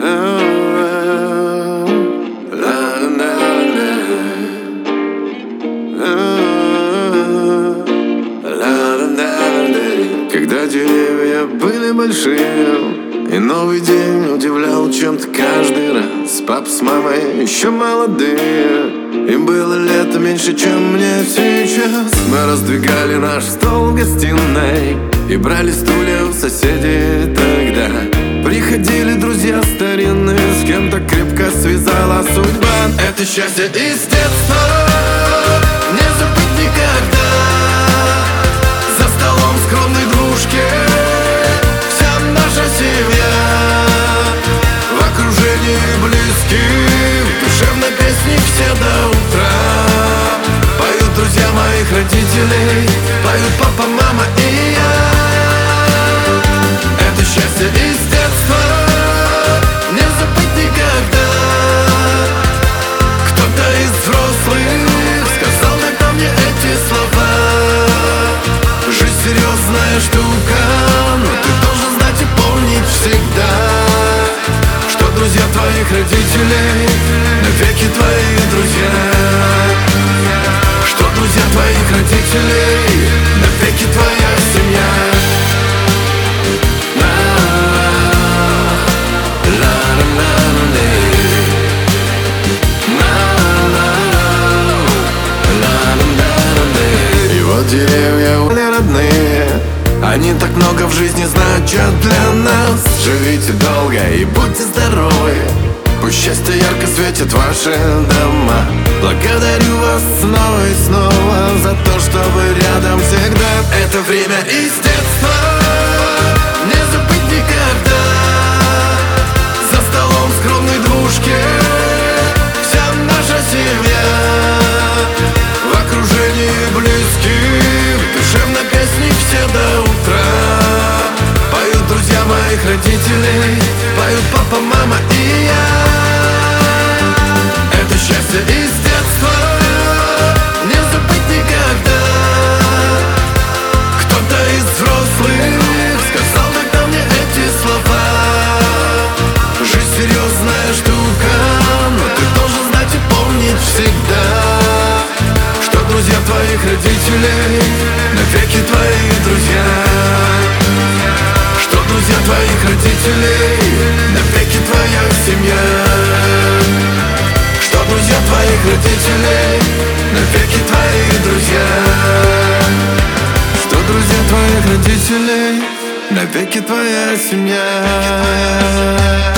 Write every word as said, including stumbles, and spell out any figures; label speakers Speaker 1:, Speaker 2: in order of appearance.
Speaker 1: Когда деревья были большие, и новый день удивлял чем-то каждый раз. Папа с мамой еще молодые, им было лето меньше, чем мне сейчас. Мы раздвигали наш стол в гостиной и брали стулья у соседей тогда. Приходили друзья старинные, с кем-то крепко связала судьба. Это счастье из детства, не забыть никогда. За столом скромной двушки вся наша семья, в окружении близких, душевной песни все до утра. Поют друзья моих родителей, поют папа, мама и я. Это счастье из детства, не забыть никогда. Кто-то из взрослых сказал тогда мне эти слова: жизнь серьезная штука, но ты должен знать и помнить всегда, что друзья твоих родителей навеки твои друзья, что друзья твоих родителей навеки твоя семья. Деревья были родные, они так много в жизни значат для нас. Живите долго и будьте здоровы, пусть счастье ярко светит ваши дома. Благодарю вас снова и снова за то, что вы рядом всегда. Это время из детства, не забыть никогда. За столом скромной двушки вся наша семья, в окружении близких, душевно песни все до утра. Поют друзья моих родителей, поют папа, мама и я. Это счастье из детства, не забыть никогда. Кто-то из взрослых сказал тогда мне эти слова: жизнь серьезная штука, но ты должен знать и помнить всегда, друзья твоих родителей навеки твои друзья, что друзья твоих родителей навеки твоя семья, что друзья твоих родителей навеки твои друзья, что друзья твоих родителей навеки твоя семья.